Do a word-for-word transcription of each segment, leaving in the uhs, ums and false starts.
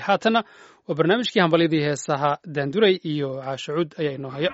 haatana waa barnaamijkii hambalyadii heesaha daanduray iyo caashacuud ayaa inoo haya.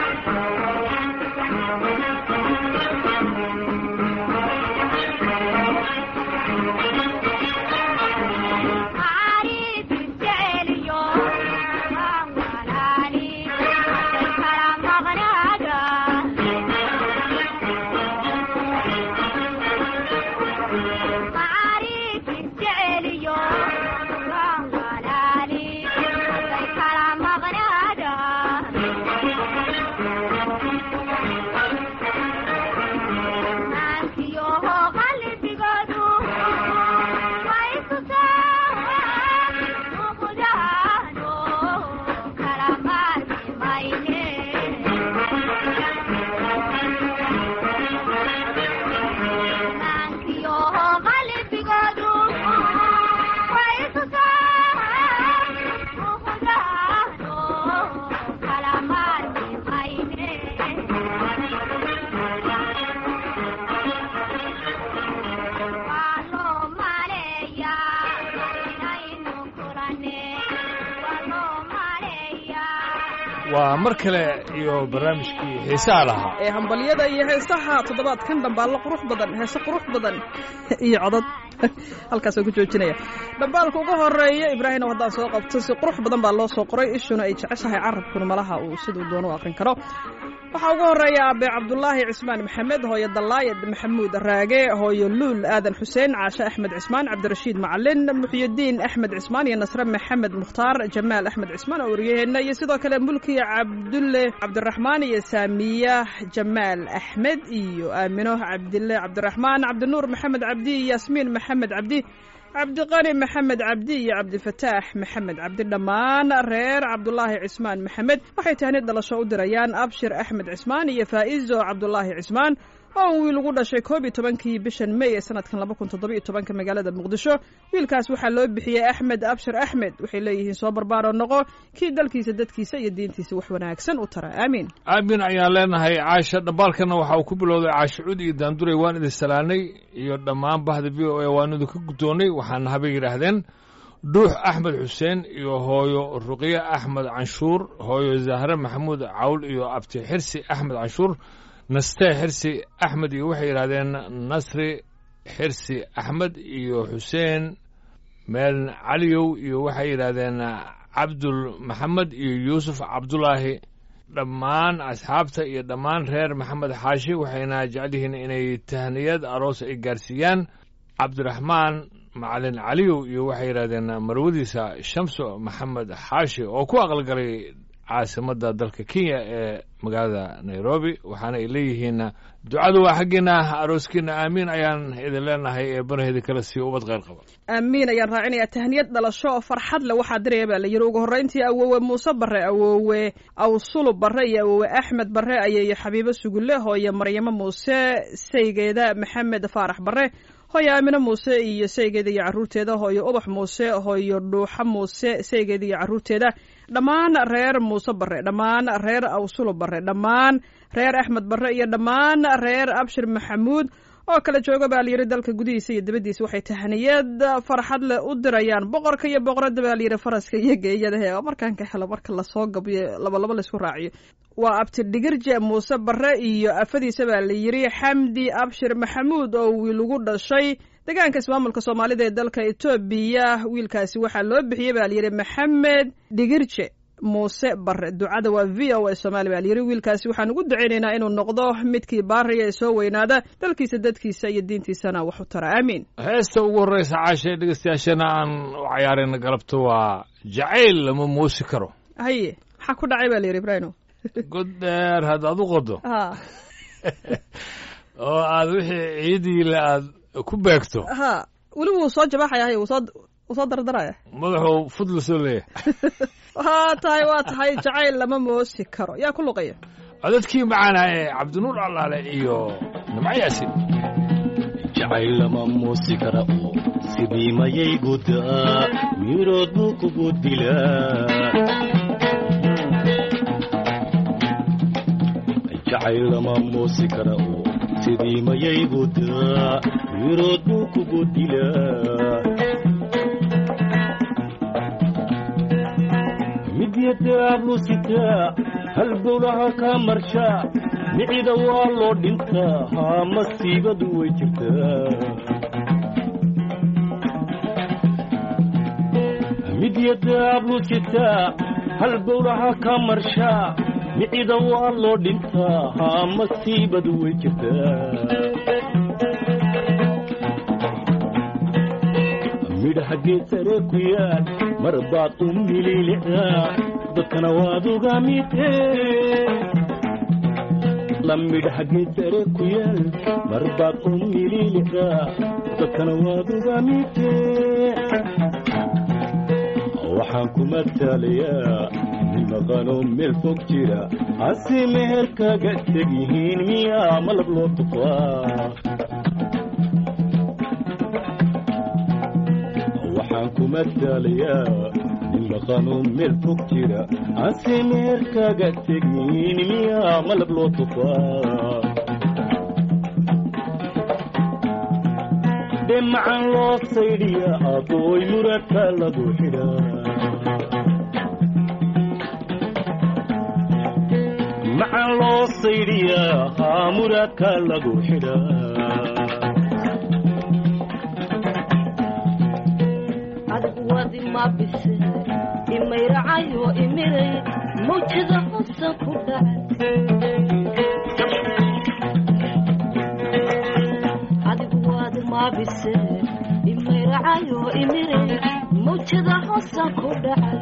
waa mar kale iyo barnaamijkii heesaha lahaa ee hambalyada iyo heesaha toddobaadkan dhambaallo qurux badan heese qurux badan iyo codad halkaasoo ku joojinaya dhambaalka ugu horeeya ibraahim haddaan soo qabto si qurux badan baa loo soo qoray ishuna ay jeceshahay carabkuna malaha uu siduu doono u aqrin karo waxaa ugu horeeya abe cabdulaahi cismaan maxamed hooyo dalaayad maxamuud raage hooyo luul aadan xuseen caashe axmed cismaan cabdirashiid macalin muxyidiin axmed cismaan iyo nasre maxamed mukhtaar jamaal axmed cismaan oo waryaheena iyo sidoo kale mulkiya cabdulle cabdiraxmaan iyo saamiya jamaal axmed iyo aamino cabdille cabdiraxmaan cabdinuur maxamed cabdi iyo yaasmiin maxamed cabdi cabdiqani maxamed cabdi iyo cabdifataax maxamed cabdi dhammaan reer cabdulaahi cismaan maxamed waxay tahnid dhalasho u dirayaan abshir axmed cismaan iyo faa'izo cabdulaahi cismaan oo wiil ugu dhashay koob iyo tobankii bishan may ee sanadkan laba kun toddoba iyo tobanka magaalada muqdisho wiilkaas waxaa loo bixiyey axmed abshir axmed waxay leeyihiin soo barbaaro noqo kii dalkiisa dadkiisa iyo diintiisa wax wanaagsan u tara aamiin aamin ayaan leenahay caasha dhambaalkana waxa uu ku bilowday caashacuud iyo daanduray waan idin salaanay iyo dhammaan bahda v o a waan idinku guddoonnay waxaana habay yidhaahdeen dhuux axmed xuseen iyo hooyo ruqye axmed canshuur hooyo zahre maxamuud cawl iyo abti xirsi axmed canshuur nastee xirsi axmed iyo waxay yidhahdeen nasri xirsi axmed iyo xuseen meel caliyow iyo waxay yidhaahdeen cabdul maxamed iyo yuusuf cabdulaahi dhammaan asxaabta iyo dhammaan reer maxamed xaashi waxayna jecel yihiin inay tahniyad aroos ay gaarsiiyaan cabdiraxmaan macalin caliyow iyo waxay yidhahdeen marwadiisa shamso maxamed xaashi oo ku aqalgalay caasimadda dalka kenya ee magaalada nairobi waxaana ay leeyihiin ducadu waa xaggiina arooskiina aamiin ayaan idin leenahay ee banaheeda kale sii ubad kheyr qaba aamiin ayaan raacinayaa tahniyad dhalasho oo farxad leh waxaa diraya baa la yidhi ugu horrayntii awoowe muuse barre awoowe awsulub barre iyo awoowe axmed barre ayeeyo xabiibo sugulle hooyo maryamo muuse saygeeda maxamed faarax barre hooyo aamino muuse iyo saygeeda iyo carruurteeda hooyo ubax muuse hooyo dhuuxa muuse saygeeda iyo carruurteeda dhammaan reer muuse barre dhammaan reer awsulub barre dhammaan reer axmed barre iyo dhammaan reer abshir maxamuud oo kala jooga baa layidhi dalka gudihiisa iyo dibaddiisa waxay tahniyad farxad leh u dirayaan boqorka iyo boqoradda baa layidhi faraska iyo geeyadahe oo markaan ka helo marka lasoo gabiyo labalaba laysku raaciyo waa abti dhigirje muuse barre iyo afadiisa baa layidhi xamdi abshir maxamuud oo wiil ugu dhashay deegaanka ismaamulka soomaalida ee dalka etoobiya wiilkaasi waxaa loo bixiyey baa layidhi maxamed dhigirje muuse barre ducada waa v o a soomaali baa layidhi wiilkaasi waxaan ugu ducaynaynaa inuu noqdo midkii baariya ee soo weynaada dalkiisa dadkiisa iyo diintiisana wax u tara aamiin heesta ugu horreysa caashae dhegeystayaashana aan u cayaarayna galabto waa jacayl lama muusi karo haye maxaa ku dhacay baa layidhi ibraahimo god dheer haddaad u qodo oo aad wixii ciidiile aad ku beegto ha weli wuu soo jabaxaya wuu soo wuu soo dardaraya madaxuu fudla soo leeyahay waa tahay waa tahay jacayl lama moosi karo yaa ku luqaya codadkii macaana ee cabdinuur allaale iyo nimco yaasin jacayl lama moosi kara oo sidii mayay gudaa mirood buu kugu dilaa jacayl lama moosi kara oo sidii mayay gudaa mirood buu kugu dilaa midyada ablusitaa halbowlaha ka marshaa micida waa loo dhintaa haa masiibadu way jirtaa midyada ablusitaa halbowlaha ka marshaa micida waa loo dhintaa haa masiibadu way jirtaa midhaha geed sare ku yaal mar baad u mililicdaa dadkana waad uga midee la midhaha geed sare ku yaal mar baad u mililicdaa dadkana waad uga midee waxaan ku matalayaa nin maqanoo meel fog jira hase meherkaga teg yihiin miyaa malab loo tufaa waxaan ku matalayaa nin maqanoo meel fog jira hase meherkaga teg yihiin miyaa malab loo tufaa dhemacan loo saydhiya adooy muradka lagu xidhaa macan loo saydhiyaa haa muradka lagu xidhaa adigu waad ima bise imayracayo imiray mawjada hosa ku dhacay adigu waad ima bise imayracayo imiray mawjada hosa ku dhacay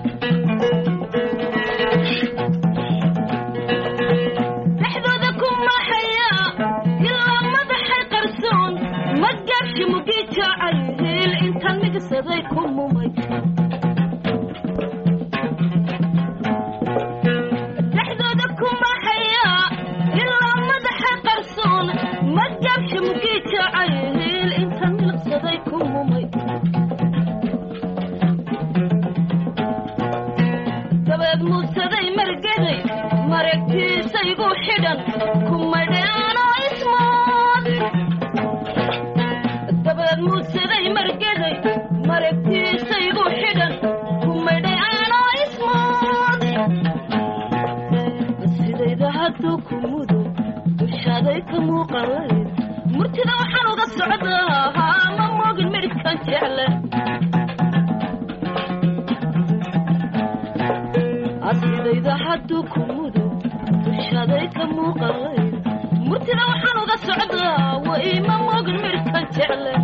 saday kumumay dhaxdooda kuma haya ilaa madaxa qarsoon ma jabsha mugiija cayhil inta milqsaday kumumay dabeed muusaday margaday maragtiisaygu xidhan kumadheanoo ismood dabeed muusaday margaday maragtiisaygu xidhan kumadhay aanoo ismood sidayda hadduu ku mudo dushaaday ka muuqalay murtida waxaan uga socdaa haa ma moogin midhkan jecle sidayda hadduu ku mudo dushaaday ka muuqalay murtida waxaan uga socdaa way ma moogin midhkan jecle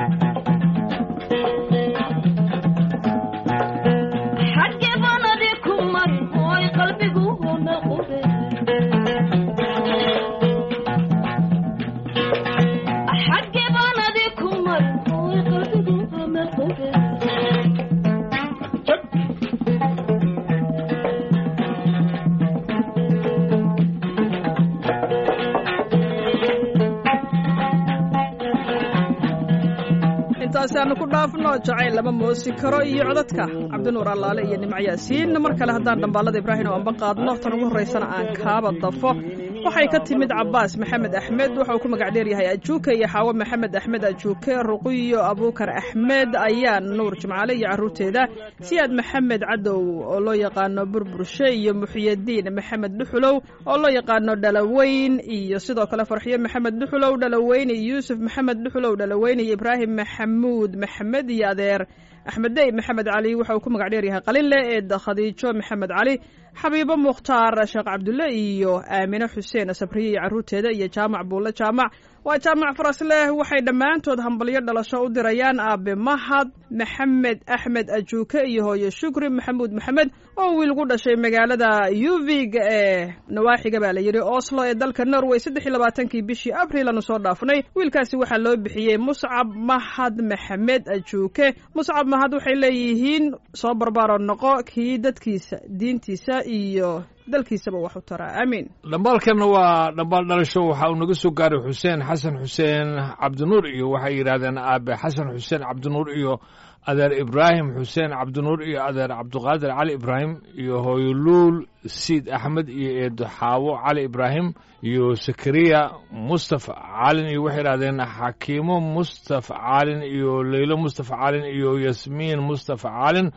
intaasaan ku dhaafno jacayl lama moosi karo iyo codadka cabdinuur allaale iyo nimco yaasiin mar kale haddaan dhambaalada ibraahim oo anba qaadno tan ugu horraysana aan kaaba dafo waxay ka timid cabaas maxamed axmed waxa uu ku magac dheer yahay ajuuke iyo xaawo maxamed axmed ajuuke ruqiyo abuukar axmed ayaan nuur jimcaale iyo carruurteeda siyaad maxamed cadow oo loo yaqaano burburshe iyo muxiyadiin maxamed dhuxulow oo loo yaqaano dhalaweyn iyo sidoo kale farxiyo maxamed dhuxulow dhalaweyn iyo yuusuf maxamed dhuxulow dhalaweyn iyo ibraahim maxamuud maxamed iyo adeer axmed dey maxamed cali waxa uu ku magac dheer yahay qalinle eed khadiijo maxamed cali xabiibo mukhtaar sheekh cabdulle iyo aamine xuseen sabriye iyo carruurteeda iyo jaamac buulle jaamac waa jaamac farasleh waxay dhammaantood hambalyo dhalasho u dirayaan aabe mahad maxamed axmed ajuuke iyo hooyo shukri maxamuud maxamed oo wiil gu dhashay magaalada yuvig ee nawaaxiga baa la yidhi oslo ee dalka norway saddex iyo labaatankii bishii abril aanu soo dhaafnay wiilkaasi waxaa loo bixiyey muscab mahad maxamed ajuuke muscab mahad waxay leeyihiin soo barbaaro noqo kii dadkiisa diintiisa iyo dalkiisaba wax u taraa aamiin dhambaalkanna waa dhambaal dhalasho waxa uu naga soo gaaray xuseen xasan xuseen cabdinuur iyo waxay yidhaahdeen aabe xasan xuseen cabdinuur iyo adeer ibraahim xuseen cabdinuur iyo adeer cabdiqaadir cali ibraahim iyo hooyoluul siid axmed iyo eedo xaawo cali ibraahim iyo sakariya mustafa caalin iyo waxay yidhahdeen xakiimo mustafa caalin iyo leylo mustafa caalin iyo yasmiin mustafa caalin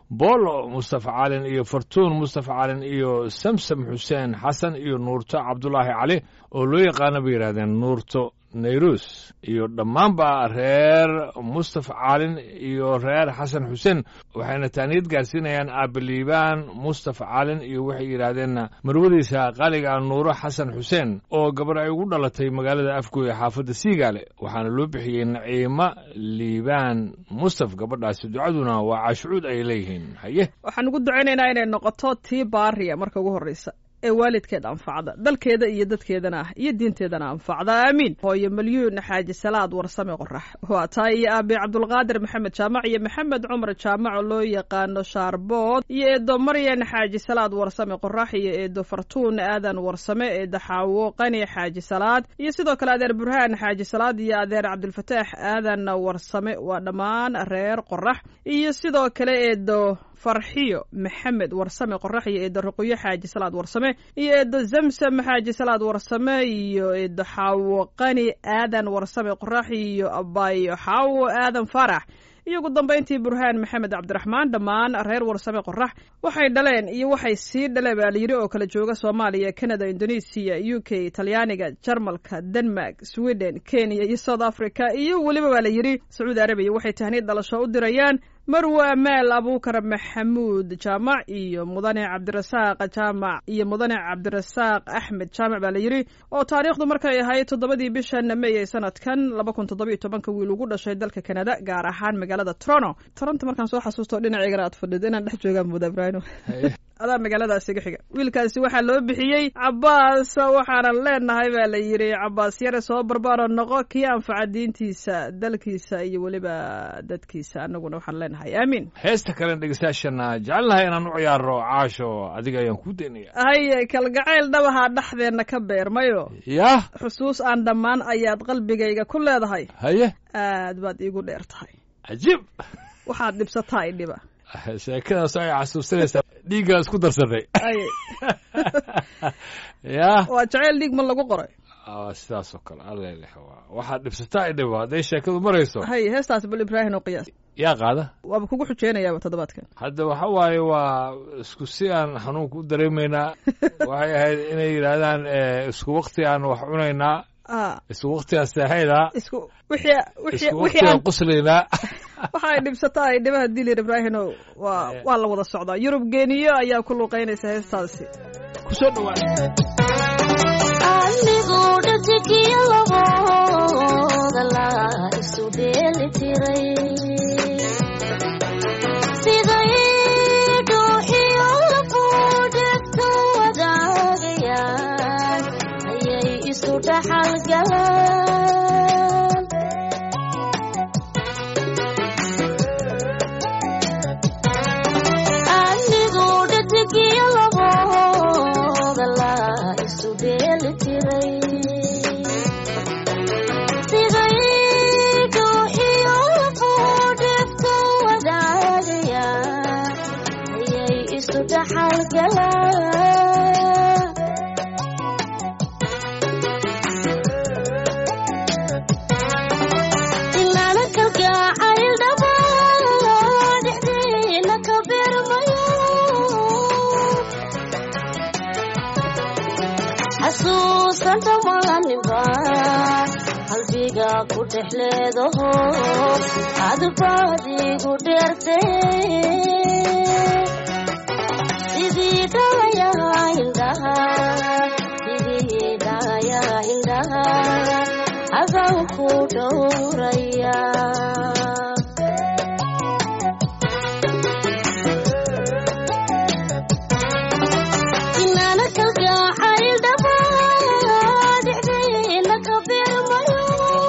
boolo mustafa calin iyo fartuun mustafa calin iyo samsam xuseen xasan iyo nuurto cabdulaahi cali oo loo yaqaano bay yidhahdeen nuurto nayrus iyo dhammaanba reer mustafa calin iyo reer xasan xuseen waxayna taaniyad gaarsiinayaan aabaliibaan mustafa calin iyo waxay yidhaahdeen marwadiisa qaaliga nuuro xasan xuseen oo gabar ay ugu dhalatay magaalada afgooy xaafadda siigaale waxaana loo bixiyey naciimo liibaan mustaf gabadhaasi ducaduna waa caashucuud ay leeyihiin haye waxaan ugu ducaynaynaa inay noqoto tii baariya marka ugu horreysa ee waalidkeed anfacda dalkeeda iyo dadkeedana ah iyo diinteedana anfacda aamiin hooyo malyuun xaaji salaad warsame qorax waa taa iyo aabe cabdulqaadir maxamed jaamac iyo maxamed cumar jaamac oo loo yaqaano shaarbood iyo eedo maryan xaaji salaad warsame qorax iyo eedo fartuun aadan warsame eedo xaawo qani xaaji salaad iyo sidoo kale adeer burhaan xaaji salaad iyo adeer cabdulfataax aadan warsame waa dhammaan reer qorax iyo sidoo kale eedo farxiyo maxamed warsame qorax iyo eedo ruqyo xaaji salaad warsame iyo eedo zamsam xaaji salaad warsame iyo eedo xaawo qani aadan warsame qorax iyo abayo xaawo aadan farax iyo ugu dambayntii burhaan maxamed cabdiraxmaan dhammaan reer warsame qorax waxay dhaleen iyo waxay sii dhaleen baa layidhi oo kala jooga soomaaliya canada indonesia u k talyaaniga jarmalka denmark sweden kenya iyo south africa iyo weliba baa layidhi sacuudi arabiya waxay tahniyad dhalasho u dirayaan marwe amaal abuukar maxamuud jaamac iyo mudane cabdirasaaq jaamac iyo mudane cabdirasaaq axmed jaamac baa layidhi oo taariikhdu markay ahayd toddobadii bishan may ee sanadkan laba kun toddobiyo tobanka wiil ugu dhashay dalka kanada gaar ahaan magaalada toronto toronto markaan soo xasuusto dhinaceygana aad fadhido inaan dhex joogaan moodaa ibraahino adaa magaaladaas iga xiga wiilkaasi waxaa loo bixiyey cabaas waxaanan leenahay baa la yidhi cabaas yare soo barbaaro noqo kii anfaca diintiisa dalkiisa iyo weliba dadkiisa annaguna waxaan leenahay aamiin heesta kalen dhegeystayaashana jecelnahay inaan u ciyaaro caasho adiga ayaan kuu daynaya haye kalgacayl dhabahaa dhexdeenna ka beermayo yah xusuus aan dhammaan ayaad qalbigayga ku leedahay haye aad baad iigu dheer tahay cajiib waxaad dhibsataa idhiba sheekadaas ay xasuusanaysaa dhiiggaa isku darsaday ya waa jaceyl dhiig ma lagu qoray sidaas oo kale alleleh waxaad dhibsataa idhiba hadday sheekadu marayso hay heestaas bal ibraahim oo qiyaas yaa qaada waaba kugu xujeynayaaba toddobaadkan hadda waxa waaye waa isku si aan xanuunka u dareemaynaa waxay ahayd inay yidhaahdaan isku wakti aan wax cunaynaa isku waktigaan seexaynaa isku wixii wixii isku waktigaan quslaynaa waxa ay dhibsataa ay dhibaha dilir ibraahino waa waa la wada socdaa yurub geeniyo ayaa ku luuqaynaysa heestaasi ku soo dhawaa anigoo dhatigiyo labooda la isu dheeli tiray siday dhuuxiyo labuudhegto wadaagayaan ayay isu dhaxal galaan anigoo dhatigiyo labooda la isu dheeli tiray siday dhuuxiyo labuudhegto wadaagayaan ayay isu dhaxal galaan inaana kalgacayl dhabaa dhexdeena ka beermayo xasuusan dhamaaninba qalbiga ku dhex leedaho adbaad igu dheerte sidii dhayaha indhaha sidii dhayaha indhaha adaan ku dhowraya inaana kalgacayl dhabaa dhexdeena ka beermayo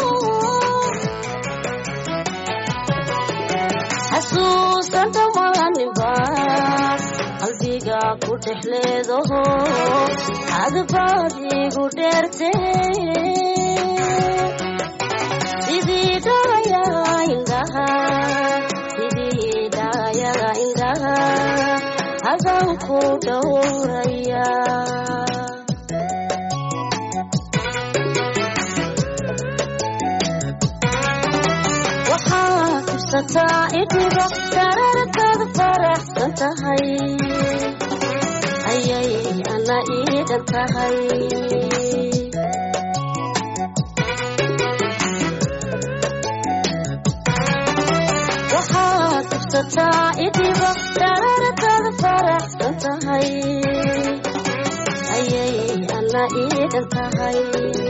xasuusan dhamaaninba qalbiga ku dhex leedaho adbaad igu dheerte sidii dhayaha indhaha sidii dhayaha indhaha adaan ku dhowraya waxaa kibsataa idhiba dararkada faraxsan tahay ayay ana iidan tahay waxaad tufsataa idiba darartada faraxsan tahay ayay ana iidan tahay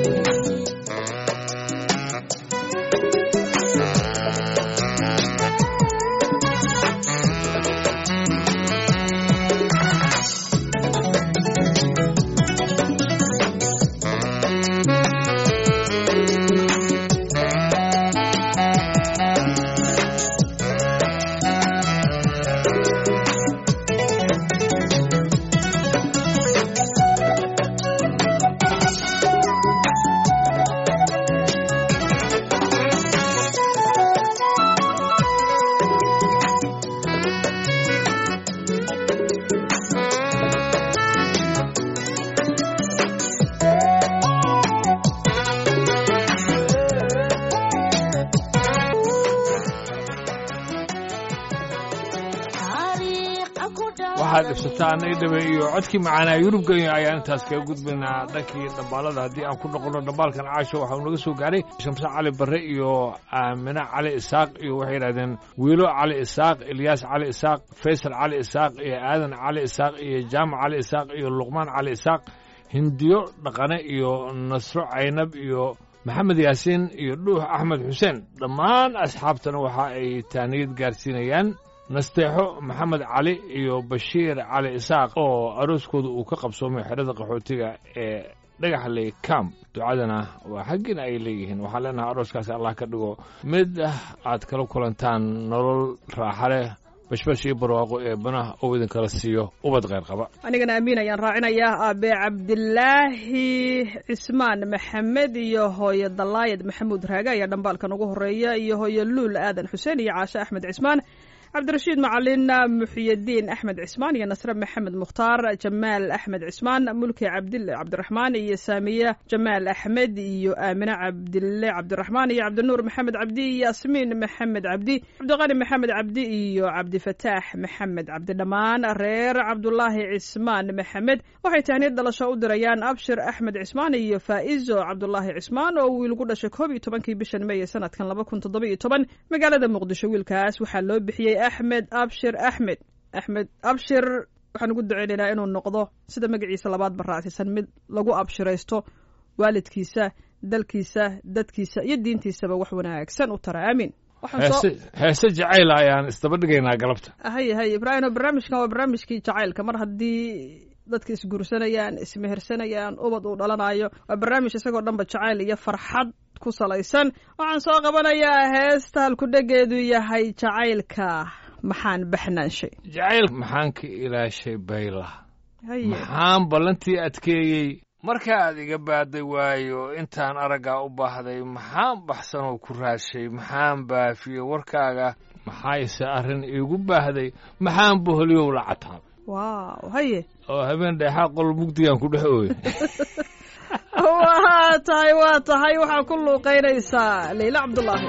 waxaad dhibsataa anay dhabe iyo codkii macaanaa yurubgenya ayaan intaas kaga gudbaynaa dhankii dhambaalada haddii aan ku noqono dhambaalkan caasho waxau naga soo gaaray shamse cali barre iyo aamine cali isaaq iyo waxay yidhahdeen wiilo cali isaaq ilyaas cali isaaq faysal cali isaaq iyo aadan cali isaaq iyo jaamac cali isaaq iyo luqmaan cali isaaq hindiyo dhaqane iyo nasro caynab iyo maxamed yaasiin iyo dhuux axmed xuseen dhammaan asxaabtana waxa ay taaniyad gaarsiinayaan nasteexo maxamed cali iyo bashiir cali isaaq oo arooskooda uu ka qabsoomay xerada qaxootiga ee dhagaxley camp ducadana waa xaggina ay leeyihiin waxaan leenahay arooskaasi allah ka dhigo mid aad kala kulantaan nolol raaxa leh bashbash iyo barwaaqo ee banaha oo idinkala siiyo ubad kheyr qaba anigana amiin ayaan raacinayaa aabe cabdilaahi cismaan maxamed iyo hooyo dalaayad maxamuud raage ayaa dhambaalkan ugu horeeya iyo hooyo luul aadan xuseen iyo caashe axmed cismaan cabdirashiid macalin muxiyadiin axmed cismaan iyo nasre maxamed mukhtaar jamaal axmed cismaan mulki cabdil cabdiraxmaan iyo saamiye jamaal axmed iyo aamine cabdille cabdiraxmaan iyo cabdinuur maxamed cabdi iyo yasmiin maxamed cabdi cabdiqani maxamed cabdi iyo cabdifataax maxamed cabdi dhammaan reer cabdulaahi cismaan maxamed waxay tahniyad dhalasho u dirayaan abshir axmed cismaan iyo faa'izo cabdulaahi cismaan oo wiil ku dhashay koob iyo tobankii bishan meeye sanadkan laba kun toddoba iyo toban magaalada muqdisho wiilkaas waxaa loo bixiyey axmed abshir axmed axmed abshir waxaan ugu duceynaynaa inuu noqdo sida magaciisa labaad baraacsiisan mid lagu abshiraysto waalidkiisa dalkiisa dadkiisa iyo diintiisaba wax wanaagsan u tara aamiin heese jacayl ayaan isdaba dhigaynaa galabta haye haye ibraahimo barnaamijkan waa barnaamijkii jacaylka mar haddii dadka isguursanayaan ismehersanayaan ubad uu dhalanayo waa barnaamij isagoo dhanba jacayl iyo farxad ku salaysan waxaan soo qabanayaa heesta halkudhegeedu yahay jacaylka maxaan baxnaanshay jacayl maxaan ka ilaashay bayla maxaan ballantii adkeeyey markaaad iga baaday waayo intaan araggaa u baahday maxaan baxsanoo ku raadshay maxaan baafiyey warkaaga maxaayse arrin iigu baahday maxaan boholyow la cataabay waaw haye oo habeen dheexaa qol mugdigaan ku dhex ooye waa tahay waa tahay waxaa ku luuqaynaysaa leyla cabdulaahi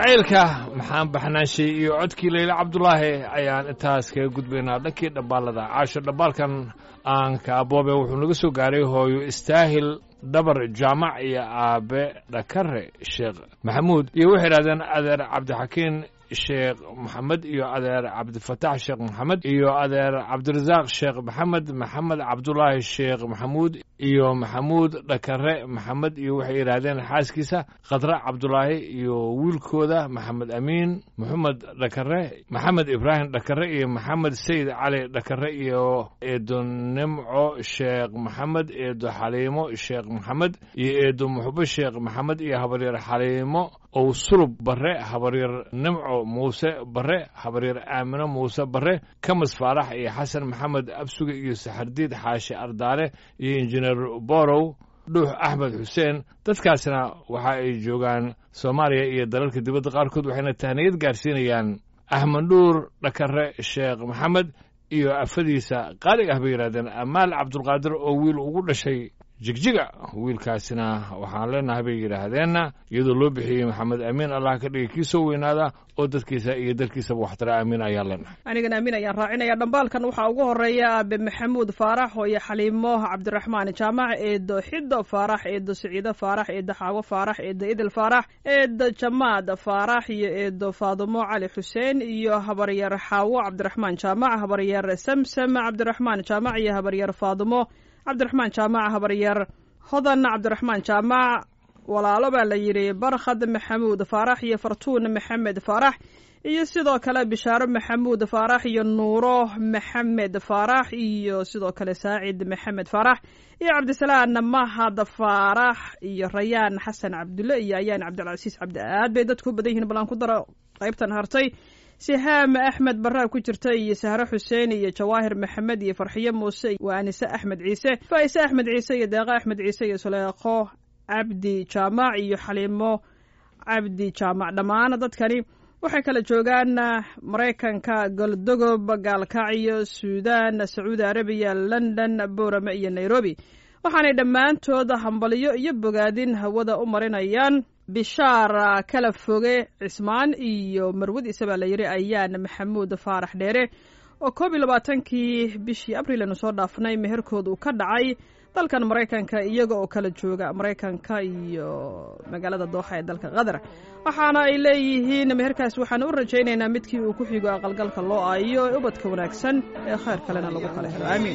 jacaylka maxaan baxnaanshay iyo codkii Leyla Cabdulaahi ayaan intaas kaga gudbaynaa dhankii dhambaalada caasho dhambaalkan aan ka aboobe wuxuu naga soo gaaray hooyo istaahil dabar jaamac iyo aabe dhakare sheekh maxamuud iyo waxay yidhahdeen adeer cabdixakiin sheekh maxamed iyo adeer cabdifataax sheekh maxamed iyo adeer cabdirasaaq sheekh maxamed maxamed cabdulaahi sheekh maxamuud iyo maxamuud dhakare maxamed iyo waxay yidhaahdeen xaaskiisa khadra cabdulaahi iyo wiilkooda maxamed amiin maxamed dhakare maxamed ibraahim dhakare iyo maxamed sayid cali dhakare iyo eedo nimco sheekh maxamed eedo xaliimo sheekh maxamed iyo eedo muxube sheekh maxamed iyo habaryar xaliimo ow sulub bare habaryar nimco muuse bare habaryar aamino muuse bare kamas faarax iyo xasan maxamed absuge iyo saxardiid xaashi ardaale iyo injineer borow dhuux axmed xuseen dadkaasna waxa ay joogaan soomaaliya iyo dalalka dibadda qaarkood waxayna tahniyad gaarsiinayaan axmed dhuur dhakare sheekh maxamed iyo afadiisa qaaliga ah bay yidhahdeen amaal cabdulqaadir oo wiil ugu dhashay jigjiga wiilkaasina waxaan leenahay bay yidhaahdeenna iyadoo loo bixiyey maxamed amiin allah ka dhigay kii soo weynaada oo dadkiisa iyo dalkiisaba waxtara amiin ayaan leenahay anigana amiin ayaan raacinaya dhambaalkan waxaa ugu horeeya aabe maxamuud faarax hooyo xaliimo cabdiraxmaan jaamac eedo xido faarax eedo siciido faarax eedo xaawo faarax eedo idil faarax eedo jamaad faarax iyo eedo faadumo cali xuseen iyo habaryar xaawo cabdiraxmaan jaamac habaryar samsam cabdiraxmaan jaamac iyo habaryar faadumo cabdiraxmaan jaamac habaryar hodan cabdiraxmaan jaamac walaalo baa la yidhi barkhad maxamuud faarax iyo fartuun maxamed faarax iyo sidoo kale bishaaro maxamuud faarax iyo nuuro maxamed faarax iyo sidoo kale saacid maxamed faarax iyo cabdisalaan mahad faarax iyo rayaan xasan cabdulle iyo ayaan cabdilcasiis cabdi aad bay dadku badan yihiin ballan ku daro qaybtan hartay sihaam axmed barraa ku jirta iyo sahre xuseen iyo jawaahir maxamed iyo farxiyo muuse waa anise axmed ciise faa'ise axmed ciise iyo deeqa axmed ciise iyo suleeqo cabdi jaamac iyo xaliimo cabdi jaamac dhammaan dadkani waxay kala joogaan maraykanka goldogob gaalkacyo suudaan sacuudi arabiya london boorame iyo nairobi waxaanay dhammaantood hambaliyo iyo bogaadin hawada u marinayaan bishaar kala foge cismaan iyo marwadiisa baa la yidhi ayaan maxamuud faarax dheere oo koob iyo labaatankii bishii abriil aynu soo dhaafnay meherkooda uu ka dhacay dalkan maraykanka iyaga oo kala jooga maraykanka iyo magaalada dooxa ee dalka qatar waxaana ay leeyihiin meherkaas waxaan u rajaynaynaa midkii uu ku xigo aqalgalka loo aayo ee ubadka wanaagsan ee khayr kalena lagu kala helo aamiin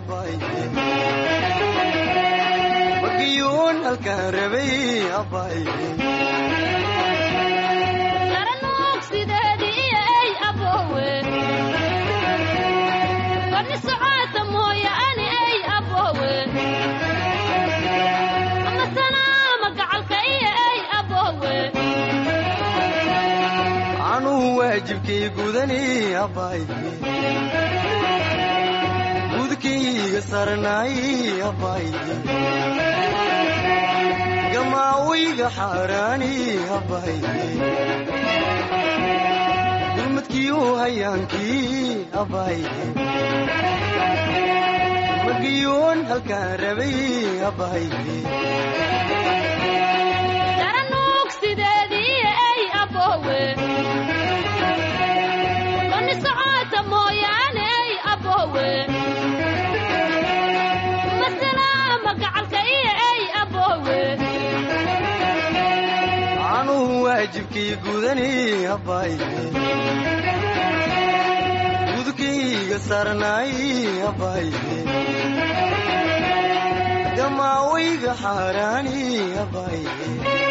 waajibkii gudani abay gudkayga sarnaay abay gamaawiga xaaraani abay gurmadkii u hayaankii abay magiyoon halkaan rabay abay waajibkii gudani abay gudkayga sarnaay abay gamaawiga xaaraani abay